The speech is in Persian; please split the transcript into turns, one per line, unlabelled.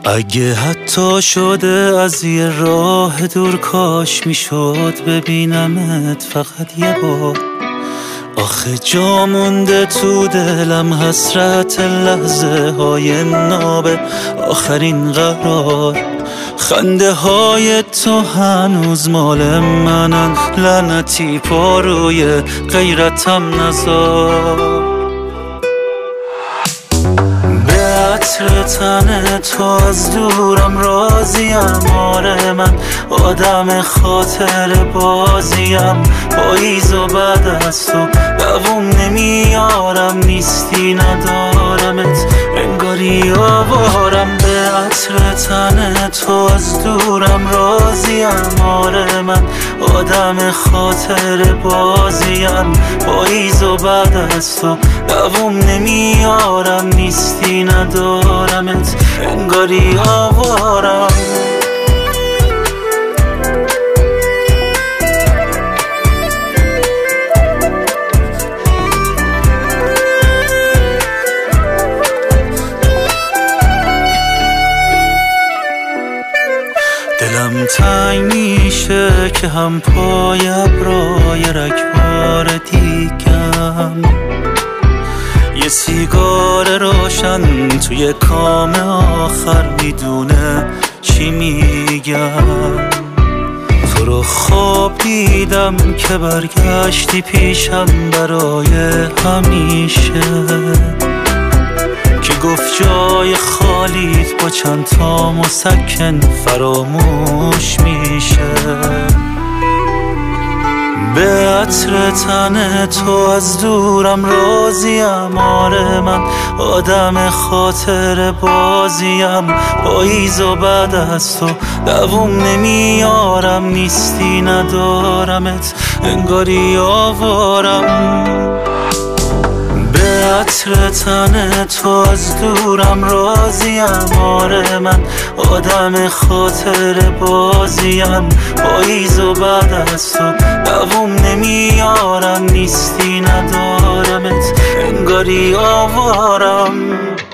اگه حتی شده از یه راه دور کاش میشد ببینمت فقط یه بار. آخه جا مونده تو دلم حسرت لحظه های ناب آخرین قرار. خنده های تو هنوز مال منن، لعنتی پاروی غیرتم نزار. عطر تن تو از دورم راضیم، آره من آدم خاطر بازیم. پاییز و بعد از تو دووم نمیارم، نیستی ندارمت انگاری آوارم. به عطر تن تو از دورم راضیم، آره من آدم خاطر بازیم. پاییز و بعد از تو دووم نمیارم، نیستی ندارمت انگاری آوارم. دلم تنگ میشه که هم پای ابرای رگبار دیگم، یه سیگار روشن توی کام آخر میدونه چی میگم. تو رو خواب دیدم که برگشتی پیشم برای همیشه، که گفت جای خالیت با چند تا مسکن فراموش میشه. به عطر تن تو از دورم راضیم، آره من آدم خاطر بازیم. پاییز و بعد از تو دووم نمیارم، نیستی ندارمت انگاری آوارم. به عطر تن تو از دورم راضیم، آره من آدم خاطر بازیم. پاییز و بعد از تو دووم نمیارم، نیستی ندارمت انگاری آوارم.